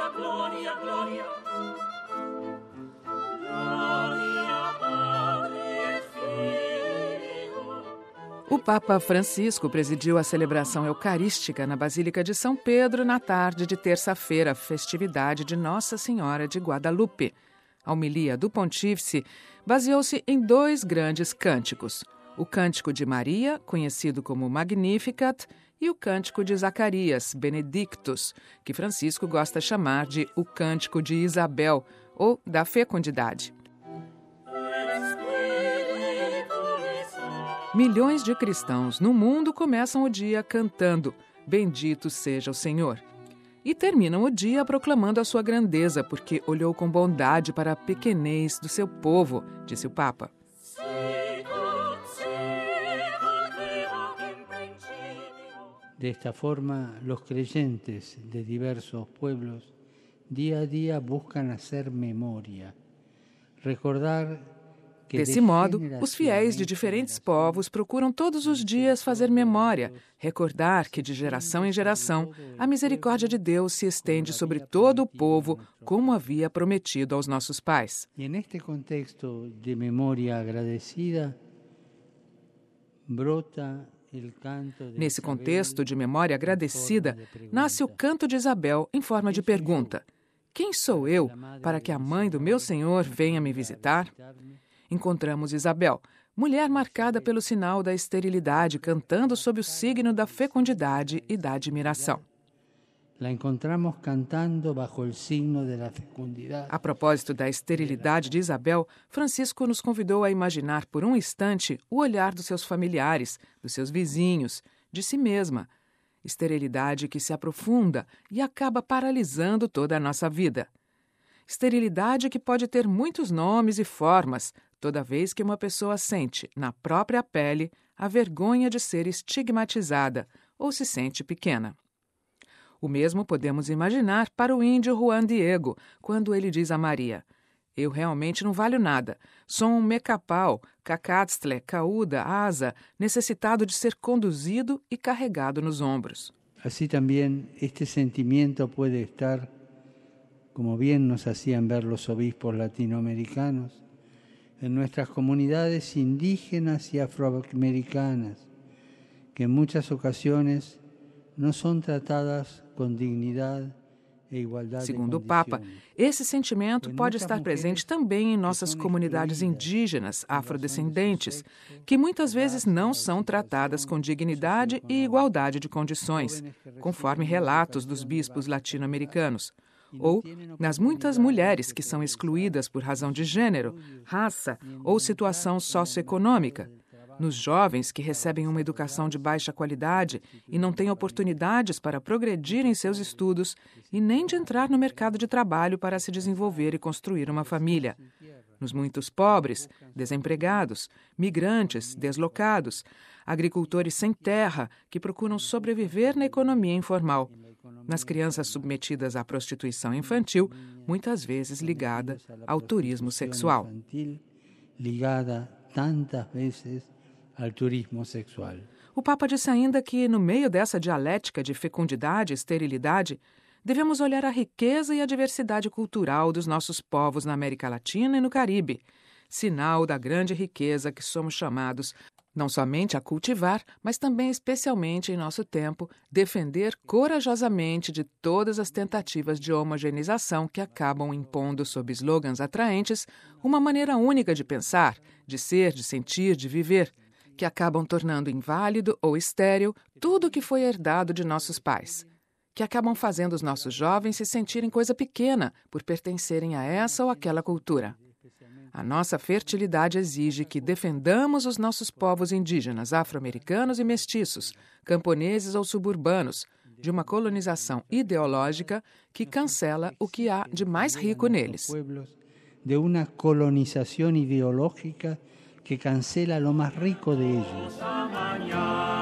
Gloria, gloria, gloria. Gloria, Padre et Filio. O Papa Francisco presidiu a celebração eucarística na Basílica de São Pedro na tarde de terça-feira, festividade de Nossa Senhora de Guadalupe. A homilia do Pontífice baseou-se em 2 grandes cânticos: o Cântico de Maria, conhecido como Magnificat, e o Cântico de Zacarias, Benedictus, que Francisco gosta de chamar de o Cântico de Isabel, ou da fecundidade. Milhões de cristãos no mundo começam o dia cantando Bendito seja o Senhor. E terminam o dia proclamando a sua grandeza, porque olhou com bondade para a pequenez do seu povo, disse o Papa. Desta forma, los creyentes de diversos pueblos día a día buscan hacer memoria, recordar. Desse modo, os fiéis de diferentes povos procuram todos os dias fazer memória, recordar que de geração em geração a misericórdia de Deus se estende sobre todo o povo, como havia prometido aos nossos pais. E neste contexto de memória agradecida, brota el canto de Nesse contexto de memória agradecida, nasce o canto de Isabel em forma de pergunta: quem sou eu para que a mãe do meu Senhor venha me visitar? Encontramos Isabel, mulher marcada pelo sinal da esterilidade, cantando sob o signo da fecundidade e da admiração. La encontramos cantando bajo el signo de la fecundidad. A propósito da esterilidade de Isabel, Francisco nos convidou a imaginar por um instante o olhar dos seus familiares, dos seus vizinhos, de si mesma. Esterilidade que se aprofunda e acaba paralisando toda a nossa vida. Esterilidade que pode ter muitos nomes e formas, toda vez que uma pessoa sente, na própria pele, a vergonha de ser estigmatizada ou se sente pequena. O mesmo podemos imaginar para o índio Juan Diego, quando ele diz a Maria: eu realmente não valho nada, sou um mecapau, cacatztle, caúda, asa, necessitado de ser conduzido e carregado nos ombros. Assim também, este sentimento pode estar, como bien nos hacían ver los obispos latinoamericanos, en nuestras comunidades indígenas y afroamericanas, que en muchas ocasiones no son tratadas con dignidad e igualdade. Segundo o Papa, esse sentimento pode estar presente também em nossas comunidades indígenas, afrodescendentes, que muitas vezes não são tratadas com dignidade e igualdade de condições, conforme relatos dos bispos latino-americanos. Ou nas muitas mulheres que são excluídas por razão de gênero, raça ou situação socioeconômica, nos jovens que recebem uma educação de baixa qualidade e não têm oportunidades para progredir em seus estudos e nem de entrar no mercado de trabalho para se desenvolver e construir uma família. Nos muitos pobres, desempregados, migrantes, deslocados, agricultores sem terra que procuram sobreviver na economia informal. Nas crianças submetidas à prostituição infantil, muitas vezes ligada ao turismo sexual. Ligada tantas vezes ao turismo sexual. O Papa disse ainda que, no meio dessa dialética de fecundidade e esterilidade, devemos olhar a riqueza e a diversidade cultural dos nossos povos na América Latina e no Caribe, sinal da grande riqueza que somos chamados não somente a cultivar, mas também, especialmente em nosso tempo, defender corajosamente de todas as tentativas de homogeneização que acabam impondo, sob slogans atraentes, uma maneira única de pensar, de ser, de sentir, de viver, que acabam tornando inválido ou estéril tudo o que foi herdado de nossos pais, que acabam fazendo os nossos jovens se sentirem coisa pequena por pertencerem a essa ou aquela cultura. A nossa fertilidade exige que defendamos os nossos povos indígenas, afro-americanos e mestiços, camponeses ou suburbanos, de uma colonização ideológica que cancela o que há de mais rico neles. De uma colonização ideológica que cancela lo mais rico de ellos.